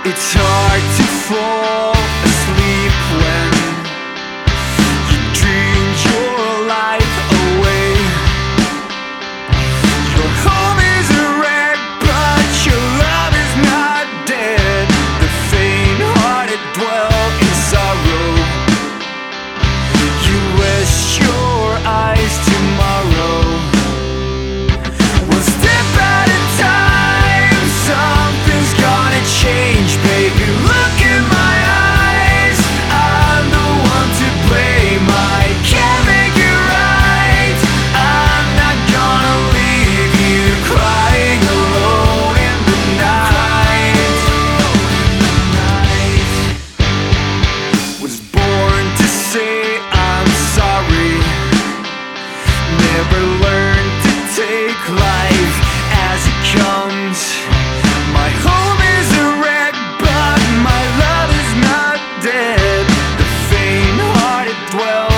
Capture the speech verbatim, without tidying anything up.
It's hard to fall asleep when you dreamed your life away. Your home is a wreck, but your love is not dead. The faint-hearted dwell in sorrow. You rest your eyes tomorrow. One step at a time, something's gonna change, baby. Look in my eyes, I'm the one to blame. I can't make it right. I'm not gonna leave you crying alone in the night. Was born to say I'm sorry. Never learned to take life as it comes. My home is a wreck, but my love is not dead. The faint-hearted dwell